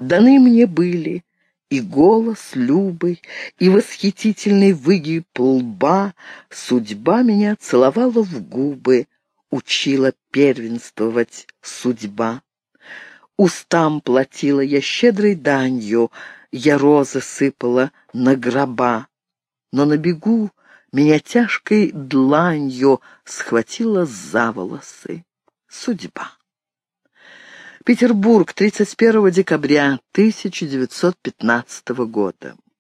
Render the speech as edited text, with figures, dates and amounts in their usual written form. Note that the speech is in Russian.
Даны мне были и голос Любы, и восхитительный выгиб лба. Судьба меня целовала в губы, учила первенствовать судьба. Устам платила я щедрой данью, я розы сыпала на гроба. Но на бегу меня тяжкой дланью схватила за волосы судьба. Петербург, 31 декабря 1915 года.